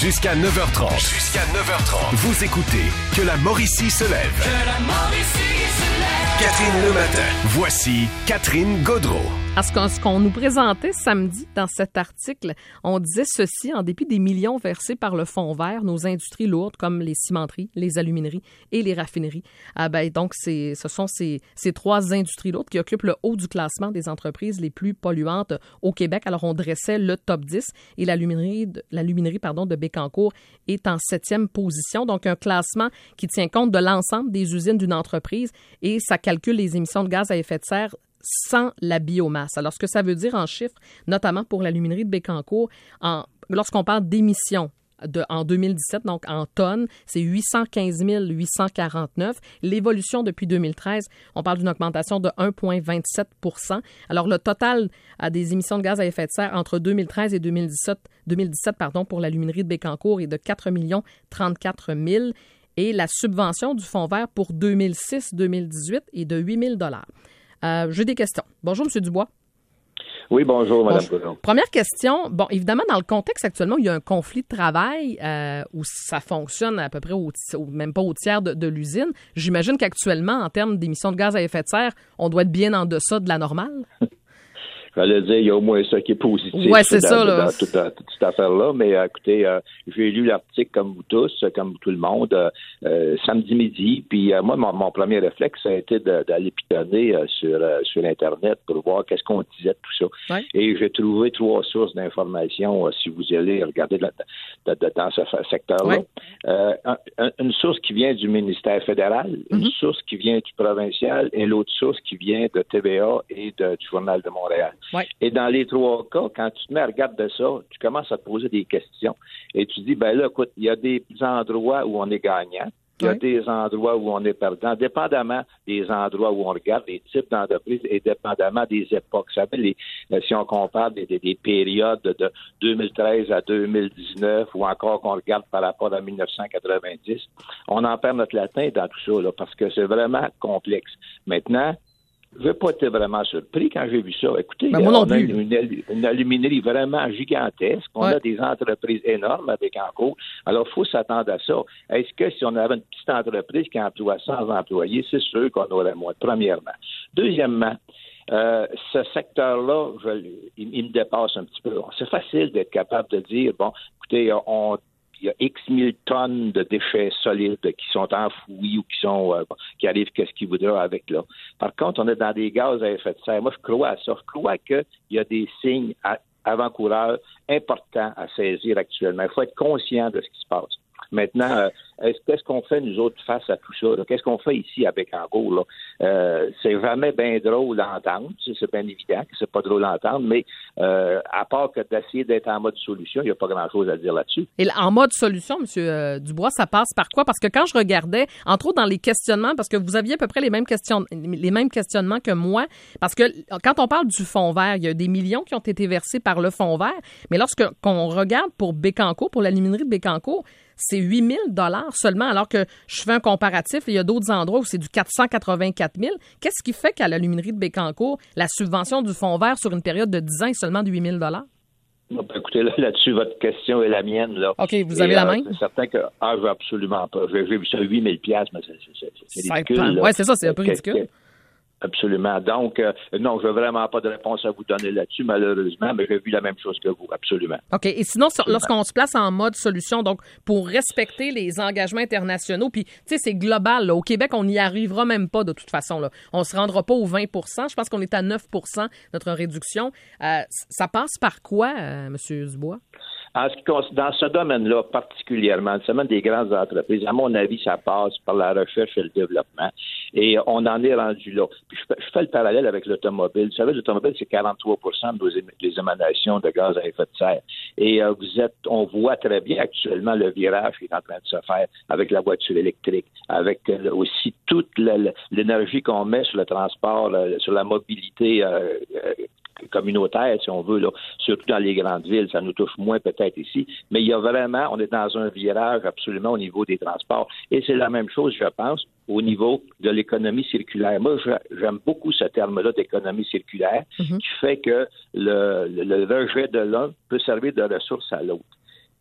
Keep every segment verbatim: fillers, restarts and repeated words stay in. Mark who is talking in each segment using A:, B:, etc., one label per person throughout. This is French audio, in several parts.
A: Jusqu'à neuf heures trente. Jusqu'à neuf heures trente. Vous écoutez Que la Mauricie se lève.
B: Que la Mauricie se lève.
A: Catherine Le Matin. Voici Catherine Gaudreault.
C: Parce que ce qu'on nous présentait samedi dans cet article, on disait ceci: en dépit des millions versés par le Fonds vert, nos industries lourdes comme les cimenteries, les alumineries et les raffineries, ah ben donc c'est, ce sont ces, ces trois industries lourdes qui occupent le haut du classement des entreprises les plus polluantes au Québec. Alors on dressait le top dix et l'aluminerie, l'aluminerie pardon, de Bécancour est en septième position. Donc un classement qui tient compte de l'ensemble des usines d'une entreprise et ça calcule les émissions de gaz à effet de serre sans la biomasse. Alors, ce que ça veut dire en chiffres, notamment pour l'aluminerie de Bécancour, en, lorsqu'on parle d'émissions de, en deux mille dix-sept, donc en tonnes, c'est huit cent quinze mille huit cent quarante-neuf. L'évolution depuis deux mille treize, on parle d'une augmentation de un virgule vingt-sept pour cent. Alors, le total à des émissions de gaz à effet de serre entre deux mille treize et deux mille dix-sept, deux mille dix-sept pardon, pour l'aluminerie de Bécancour est de quatre millions trente-quatre mille et la subvention du Fonds vert pour deux mille six deux mille dix-huit est de huit mille dollars. Euh, j'ai des questions. Bonjour, M. Dubois.
D: Oui, bonjour, Mme Gaudreault.
C: Première question. Bon, évidemment, dans le contexte actuellement, il y a un conflit de travail euh, où ça fonctionne à peu près au, au, même pas au tiers de, de l'usine. J'imagine qu'actuellement, en termes d'émissions de gaz à effet de serre, on doit être bien en deçà de la normale.
D: J'allais dire, il y a au moins ça qui est positif
C: ouais, c'est
D: dans,
C: ça, là.
D: dans toute, toute cette affaire-là. Mais euh, écoutez, euh, j'ai lu l'article comme vous tous, comme tout le monde, euh, euh, samedi midi. Puis euh, moi, mon, mon premier réflexe, ça a été de, d'aller pitonner euh, sur, euh, sur Internet pour voir qu'est-ce qu'on disait de tout ça. Ouais. Et j'ai trouvé trois sources d'informations, euh, si vous allez regarder de, de, de, dans ce secteur-là. Ouais. Euh, un, une source qui vient du ministère fédéral, mm-hmm. une source qui vient du provincial et l'autre source qui vient de T V A et de, du Journal de Montréal. Ouais. Et dans les trois cas, quand tu te mets à regarder ça, tu commences à te poser des questions. Et tu dis, ben là, écoute, il y a des endroits où on est gagnant, il y a oui. des endroits où on est perdant, dépendamment des endroits où on regarde, les types d'entreprises et dépendamment des époques. Vous savez, les, si on compare des, des, des périodes de deux mille treize à deux mille dix-neuf ou encore qu'on regarde par rapport à dix-neuf cent quatre-vingt-dix, on en perd notre latin dans tout ça, là, parce que c'est vraiment complexe. Maintenant, je n'ai pas été vraiment surpris quand j'ai vu ça. Écoutez,
C: ben, moi non
D: on a
C: plus.
D: Une, une, une aluminerie vraiment gigantesque. On ouais. a des entreprises énormes avec Bécancour. Alors, il faut s'attendre à ça. Est-ce que si on avait une petite entreprise qui emploie cent employés, c'est sûr qu'on aurait moins, premièrement. Deuxièmement, euh, ce secteur-là, je, il, il me dépasse un petit peu. C'est facile d'être capable de dire, bon, écoutez, on il y a X mille tonnes de déchets solides qui sont enfouis ou qui sont euh, qui arrivent qu'est-ce qu'il voudra avec là. Par contre, on est dans des gaz à effet de serre. Moi, je crois à ça. Je crois qu'il y a des signes à, avant-coureurs importants à saisir actuellement. Il faut être conscient de ce qui se passe. Maintenant, euh, est-ce, qu'est-ce qu'on fait, nous autres, face à tout ça? Là? Qu'est-ce qu'on fait ici à Bécancour? Là? Euh, c'est jamais bien drôle d'entendre. C'est bien évident que c'est pas drôle d'entendre, mais euh, à part que d'essayer d'être en mode solution, il n'y a pas grand-chose à dire là-dessus.
C: Et en mode solution, M. Euh, Dubois, ça passe par quoi? Parce que quand je regardais, entre autres dans les questionnements, parce que vous aviez à peu près les mêmes, questions, les mêmes questionnements que moi, parce que quand on parle du Fonds vert, il y a des millions qui ont été versés par le Fonds vert, mais lorsque qu'on regarde pour Bécancour, pour l'aluminerie de Bécancour, c'est huit mille dollars seulement, alors que je fais un comparatif. Il y a d'autres endroits où c'est du quatre cent quatre-vingt-quatre mille. Qu'est-ce qui fait qu'à l'aluminerie de Bécancour, la subvention du Fonds vert sur une période de dix ans est seulement de huit mille dollars?
D: Écoutez, là, là-dessus, votre question est la mienne. Là.
C: OK, vous avez Et, la euh, même?
D: C'est certain que, ah, je veux absolument pas. J'ai, j'ai vu ça huit mille dollars, mais c'est, c'est, c'est, c'est ridicule.
C: Oui, c'est ça, c'est un peu ridicule.
D: Absolument. Donc, euh, non, je n'ai vraiment pas de réponse à vous donner là-dessus, malheureusement, mais j'ai vu la même chose que vous, absolument.
C: OK. Et sinon, absolument. Lorsqu'on se place en mode solution, donc pour respecter les engagements internationaux, puis, tu sais, c'est global. Là. Au Québec, on n'y arrivera même pas de toute façon. Là. On ne se rendra pas aux vingt pour cent. Je pense qu'on est à neuf pour cent, notre réduction. Euh, ça passe par quoi, euh, M. Dubois?
D: En ce qui, dans ce domaine-là, particulièrement, le domaine des grandes entreprises, à mon avis, ça passe par la recherche et le développement. Et on en est rendu là. Puis je, je fais le parallèle avec l'automobile. Vous savez, l'automobile, c'est quarante-trois pour cent de nos ém- des émanations de gaz à effet de serre. Et euh, vous êtes, on voit très bien actuellement le virage qui est en train de se faire avec la voiture électrique, avec euh, aussi toute la, l'énergie qu'on met sur le transport, euh, sur la mobilité euh, euh, communautaire, si on veut, là, surtout dans les grandes villes. Ça nous touche moins peut-être ici, mais il y a vraiment, on est dans un virage absolument au niveau des transports. Et c'est la même chose, je pense, au niveau de l'économie circulaire. Moi, j'aime beaucoup ce terme-là d'économie circulaire, mm-hmm. qui fait que le, le, le rejet de l'un peut servir de ressource à l'autre.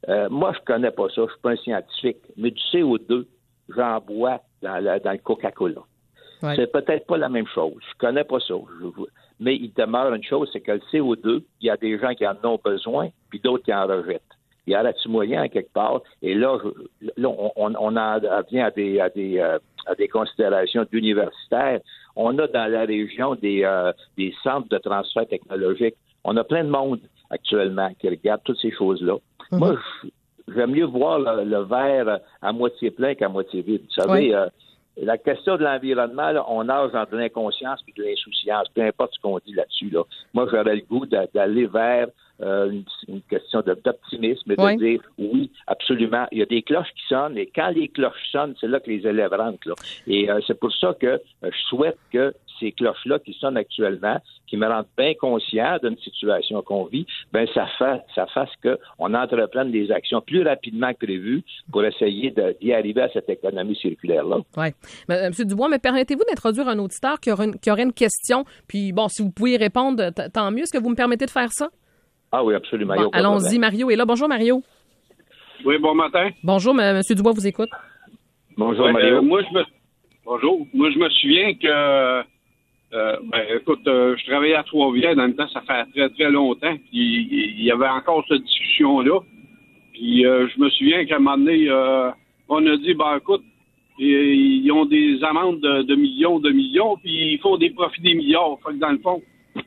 D: Euh, moi, je connais pas ça. Je suis pas un scientifique. Mais du C O deux, j'en bois dans, la, dans le Coca-Cola. Ouais. C'est peut-être pas la même chose. Je connais pas ça. Je, mais il demeure une chose, c'est que le C O deux, il y a des gens qui en ont besoin, puis d'autres qui en rejettent. Il y a là-dessus moyen quelque part. Et là, je, là on, on en vient à des, à des, euh, à des considérations d'universitaires. On a dans la région des, euh, des centres de transfert technologique. On a plein de monde actuellement qui regarde toutes ces choses-là. Mm-hmm. Moi, j'aime mieux voir le, le verre à moitié plein qu'à moitié vide. Vous savez, oui. euh, la question de l'environnement, là, on nage dans de l'inconscience et de l'insouciance, peu importe ce qu'on dit là-dessus. Là. Moi, j'aurais le goût d'aller vers euh, une, une question de, d'optimisme et oui. de dire oui, absolument. Il y a des cloches qui sonnent et quand les cloches sonnent, c'est là que les élèves rentrent. Là. Et euh, c'est pour ça que euh, je souhaite que ces cloches-là qui sonnent actuellement, qui me rendent bien conscient d'une situation qu'on vit, ben ça fait ça fasse qu'on entreprenne des actions plus rapidement que prévu pour essayer de, d'y arriver à cette économie circulaire-là.
C: Oui. M. Dubois, mais permettez-vous d'introduire un auditeur qui aurait, une, qui aurait une question? Puis, bon, si vous pouvez y répondre, t- tant mieux. Est-ce que vous me permettez de faire ça?
D: Ah oui, absolument.
C: Bon, allons-y, Mario est là. Bonjour, Mario.
E: Oui, bon matin.
C: Bonjour, M. Dubois vous écoute.
D: Bonjour,
E: ouais,
D: Mario.
E: Euh, moi, je me... Bonjour. Moi, je me souviens que Euh, ben, écoute, euh, je travaillais à Trois-Rivières dans le temps, ça fait très, très longtemps. Puis il y avait encore cette discussion-là. Puis euh, je me souviens qu'à un moment donné, euh, on a dit, ben écoute, ils ont des amendes de, de millions, de millions, puis ils font des profits des milliards. Fait que dans le fond,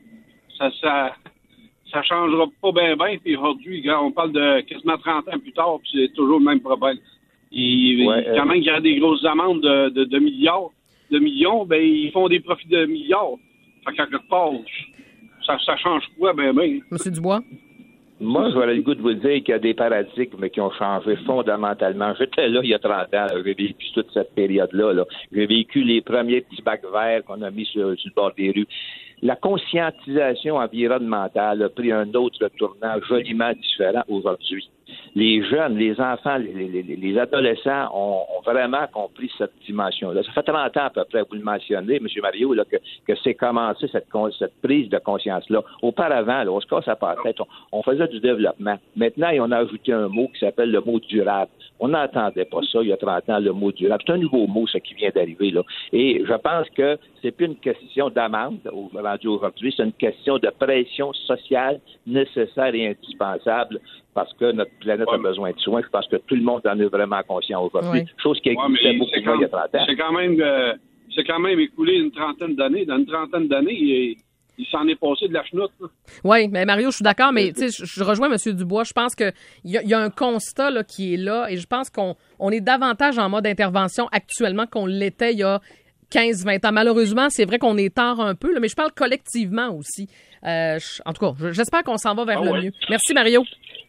E: ça ça, ça changera pas bien, bien. Puis aujourd'hui, on parle de quasiment trente ans plus tard, puis c'est toujours le même problème. Et, ouais, quand euh... même, il y a des grosses amendes de, de, de milliards. de millions, ben ils font des profits de milliards. Fait qu'à quelque part, ça, ça change quoi, ben ben?
C: Monsieur Dubois?
D: Moi, j'aurais le goût de vous dire qu'il y a des paradigmes qui ont changé fondamentalement. J'étais là il y a trente ans, j'ai vécu toute cette période-là. Là. J'ai vécu les premiers petits bacs verts qu'on a mis sur, sur le bord des rues. La conscientisation environnementale a pris un autre tournant joliment différent aujourd'hui. Les jeunes, les enfants, les, les, les adolescents ont, ont vraiment compris cette dimension-là. Ça fait trente ans à peu près, vous le mentionnez, M. Mario, là, que, que c'est commencé cette, cette prise de conscience-là. Auparavant, là, on se casse la tête, on, on faisait du développement. Maintenant, on a ajouté un mot qui s'appelle le mot durable. On n'entendait pas ça il y a trente ans, le mot durable. C'est un nouveau mot, ça, qui vient d'arriver, là. Et je pense que c'est plus une question d'amende rendu aujourd'hui, c'est une question de pression sociale nécessaire et indispensable parce que notre planète ouais. a besoin de soins. Je pense que tout le monde en est vraiment conscient aujourd'hui. Oui. Chose qui existait ouais, beaucoup moins il y a trente ans.
E: C'est quand même, euh, c'est quand même écoulé une trentaine d'années. Dans une trentaine d'années, il, il s'en est passé de la chenoute.
C: Oui, mais Mario, je suis d'accord, mais tu sais, je rejoins M. Dubois. Je pense qu'il y, y a un constat là, qui est là et je pense qu'on on est davantage en mode intervention actuellement qu'on l'était il y a quinze vingt ans. Malheureusement, c'est vrai qu'on est tard un peu, là, mais je parle collectivement aussi. Euh, je, en tout cas, j'espère qu'on s'en va vers ah le ouais. mieux. Merci, Mario.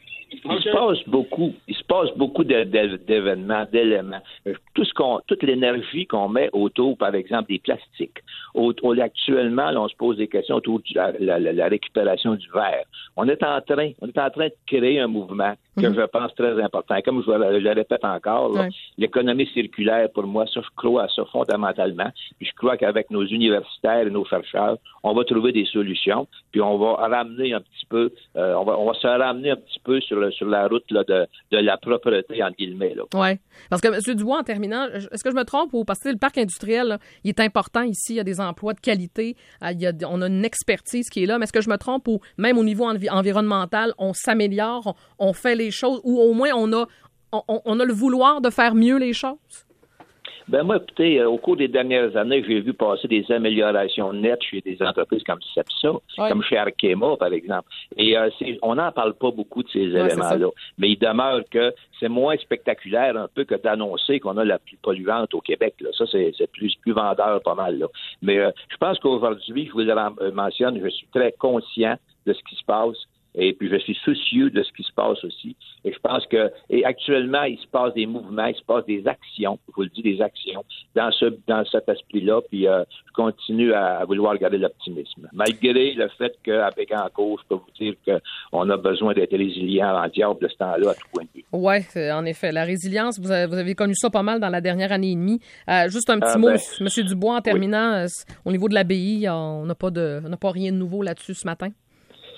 D: Il se passe beaucoup, il se passe beaucoup de, de, d'événements, d'éléments. Tout ce qu'on, toute l'énergie qu'on met autour, par exemple, des plastiques. Autour, actuellement, là, on se pose des questions autour de la, la, la, la récupération du verre. On est en train, on est en train de créer un mouvement que mm-hmm. je pense très important. Et comme je, je le répète encore, là, ouais. l'économie circulaire, pour moi, ça, je crois à ça fondamentalement. Puis je crois qu'avec nos universitaires et nos chercheurs, on va trouver des solutions. Puis on va ramener un petit peu, euh, on va, on va se ramener un petit peu sur le, sur la route là, de, de la propreté, entre guillemets.
C: Oui. Parce que, M. Dubois, en terminant, est-ce que je me trompe ou parce que le parc industriel, là, il est important ici, il y a des emplois de qualité, il y a, on a une expertise qui est là, mais est-ce que je me trompe ou même au niveau envi- environnemental, on s'améliore, on, on fait les choses ou au moins on a, on, on a le vouloir de faire mieux les choses?
D: Ben moi, écoutez, au cours des dernières années, j'ai vu passer des améliorations nettes chez des entreprises comme Cepsa, ouais. comme chez Arkema, par exemple. Et euh, c'est, on n'en parle pas beaucoup de ces ouais, éléments-là. Mais il demeure que c'est moins spectaculaire un peu que d'annoncer qu'on a la plus polluante au Québec. Là. Ça, c'est, c'est plus, plus vendeur pas mal. Là. Mais euh, je pense qu'aujourd'hui, je vous le mentionne, je suis très conscient de ce qui se passe. Et puis, je suis soucieux de ce qui se passe aussi. Et je pense que, et actuellement, il se passe des mouvements, il se passe des actions, je vous le dis, des actions dans ce, dans cet esprit-là. Puis, euh, je continue à, à vouloir garder l'optimisme. Malgré le fait qu'à Bécancour, je peux vous dire qu'on a besoin d'être résilient en diable de ce temps-là à tout point de vue.
C: Oui, en effet. La résilience, vous avez, vous avez connu ça pas mal dans la dernière année et demie. Euh, juste un petit euh, mot, ben, M. Dubois, en terminant, oui. euh, au niveau de l'abbaye, on n'a pas de, on n'a pas rien de nouveau là-dessus ce matin?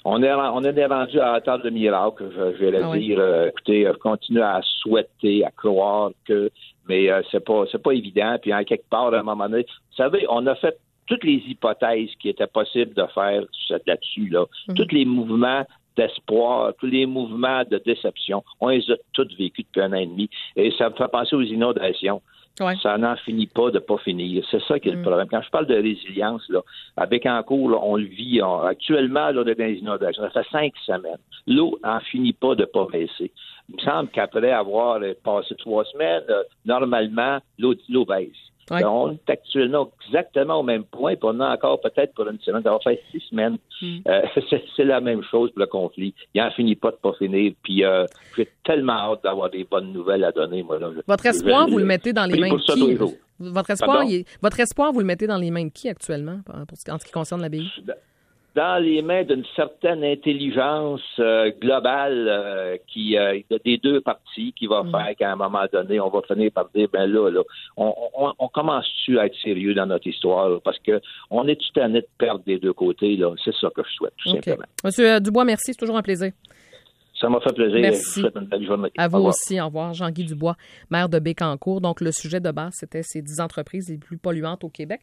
D: On est, on est rendu à hauteur de miracle, je, je vais le
C: ah
D: dire.
C: Oui.
D: Euh, écoutez, euh, continue à souhaiter, à croire que, mais euh, c'est pas, c'est pas évident. Puis, en quelque part, à un moment donné, vous savez, on a fait toutes les hypothèses qui étaient possibles de faire là-dessus, là. Mm-hmm. Tous les mouvements d'espoir, tous les mouvements de déception, on les a tous vécus depuis un an et demi. Et ça me fait penser aux inondations. Ouais. Ça n'en finit pas de pas finir. C'est ça qui est mm. le problème. Quand je parle de résilience, là, à Bécancour, là, on le vit. On, actuellement, là, on est dans les inondations. Ça fait cinq semaines. L'eau n'en finit pas de pas baisser. Il me semble qu'après avoir passé trois semaines, euh, normalement, l'eau, l'eau baisse. Ouais. On est actuellement exactement au même point, puis on a encore peut-être pour une semaine, ça va faire six semaines. Mm. Euh, c'est, c'est la même chose pour le conflit. Il n'en finit pas de pas finir, puis euh, j'ai tellement hâte d'avoir des bonnes nouvelles à donner. Moi, là.
C: Votre espoir, je, vous le mettez dans les mains de qui? Votre espoir,
D: il
C: est, votre espoir, vous le mettez dans les mains de qui actuellement, pour ce, en ce qui concerne l'abbaye?
D: Dans les mains d'une certaine intelligence euh, globale euh, qui euh, des deux parties qui va mmh. faire qu'à un moment donné, on va finir par dire, ben là, là, on, on, on commence-tu à être sérieux dans notre histoire, là, parce que on est tout à net de perdre des deux côtés, là. C'est ça que je souhaite, tout okay. simplement.
C: Monsieur Dubois, merci, c'est toujours un plaisir.
D: Ça m'a fait plaisir.
C: Merci.
D: Je vous souhaite une belle journée.
C: À vous aussi. Au revoir. Jean-Guy Dubois, maire de Bécancour. Donc, le sujet de base, c'était ces dix entreprises les plus polluantes au Québec.